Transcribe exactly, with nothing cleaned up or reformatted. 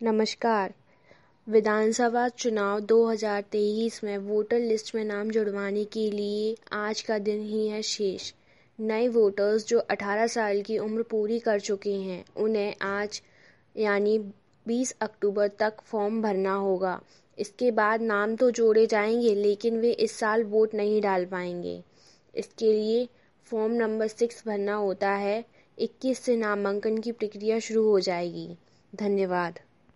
नमस्कार। विधानसभा चुनाव दो हज़ार तेईस में वोटर लिस्ट में नाम जुड़वाने के लिए आज का दिन ही है शेष। नए वोटर्स जो अठारह साल की उम्र पूरी कर चुके हैं उन्हें आज यानी बीस अक्टूबर तक फॉर्म भरना होगा। इसके बाद नाम तो जोड़े जाएंगे लेकिन वे इस साल वोट नहीं डाल पाएंगे। इसके लिए फॉर्म नंबर सिक्स भरना होता है। इक्कीस से नामांकन की प्रक्रिया शुरू हो जाएगी। धन्यवाद।